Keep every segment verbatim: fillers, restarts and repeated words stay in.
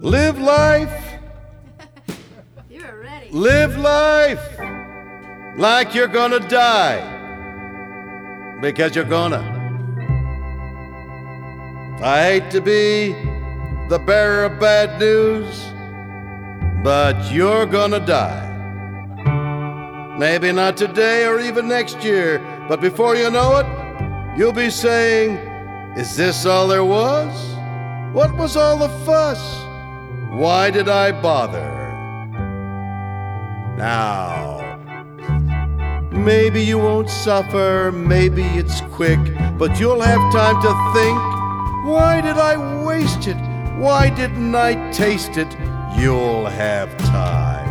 Live life. You're ready. Live life like you're gonna die. Because you're gonna. I hate to be the bearer of bad news, but you're gonna die. Maybe not today or even next year, but before you know it, you'll be saying, is this all there was? What was all the fuss? Why did I bother? Now, maybe you won't suffer, maybe it's quick, but you'll have time to think, why did I waste it? Why didn't I taste it? You'll have time.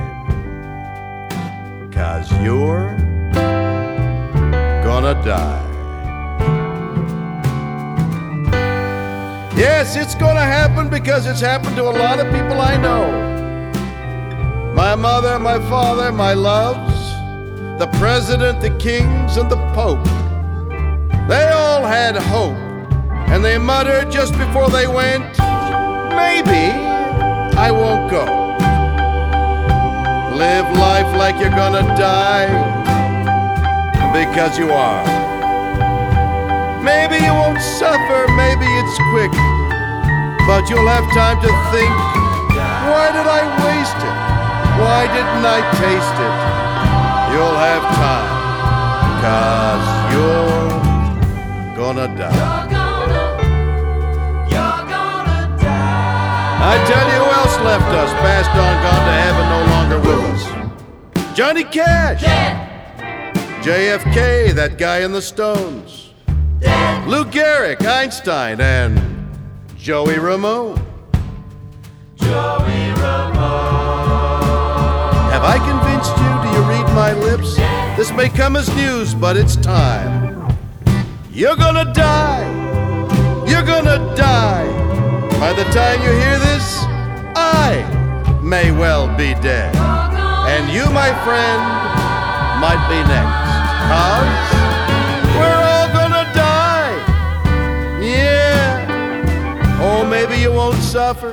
'Cause you're gonna die. Yes, it's gonna happen because it's happened to a lot of people I know. My mother, my father, my loves, the president, the kings, and the pope. They all had hope, and they muttered just before they went, maybe I won't go. Live life like you're gonna die, because you are. Maybe you won't suffer, maybe it's quick, but you'll have time to think, why did I waste it? Why didn't I taste it? You'll have time, 'cause you're gonna die. You're gonna, you're gonna die. I tell you who else left us, passed on, gone to heaven, no longer with us. Johnny Cash. Dead. J F K, that guy in the Stones. Dead. Lou Gehrig, Einstein, and Joey Ramone. Joey Ramone. Have I convinced you? Do you read my lips? This may come as news, but it's time. You're gonna die. You're gonna die. By the time you hear this, I may well be dead. And you, my friend, might be next. 'Cause we're all gonna die. Yeah. Oh, maybe you won't suffer.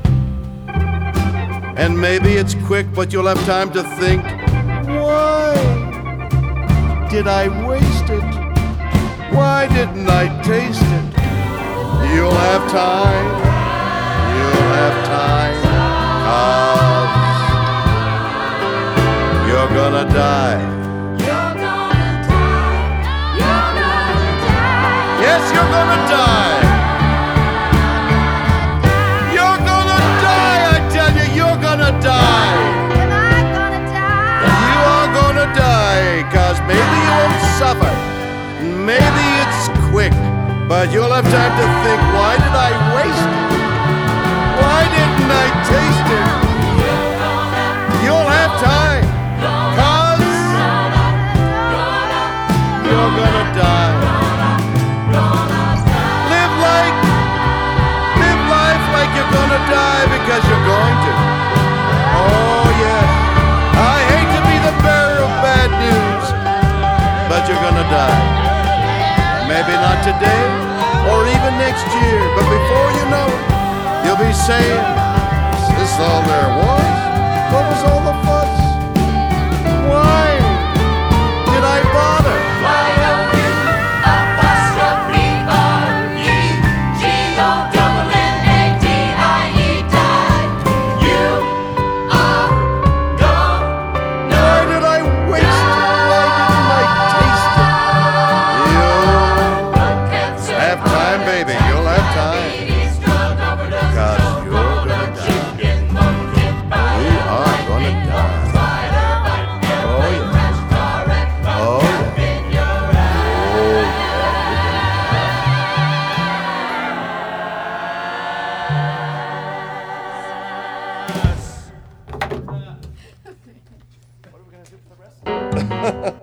And maybe it's quick, but you'll have time to think, why did I waste it? Why didn't I taste it? You'll have time. You'll have time. 'Cause you're gonna die. You're gonna die. You're gonna die. Yes, you're gonna die. You're gonna die, I tell you, you're gonna die. Am I gonna die? You are gonna die, 'cause maybe you won't suffer. Maybe it's quick, but you'll have time to think, why did I waste it? Why didn't I taste it? You'll have time, 'cause you're gonna die. Live like, live life like you're gonna die, because you're going to. Oh yes, I hate to be the bearer of bad news, but you're gonna die. Maybe not today, or even next year, but before you know it, you'll be saying, is this all there was? What was all the fuss? Why did I bother? Why don't you apostrophe R E G O double N A D I E die? You are gonna Why did I waste it? Why didn't I taste it? You'll cancer. have time, baby. You'll have time. Diabetes, drug overdose, 'Cause no you're corner, gonna die. chicken monkey bite. You are gonna die. Spider bite, Oh, airplane yeah. crash, car wreck, Oh, bump in your Oh, yeah.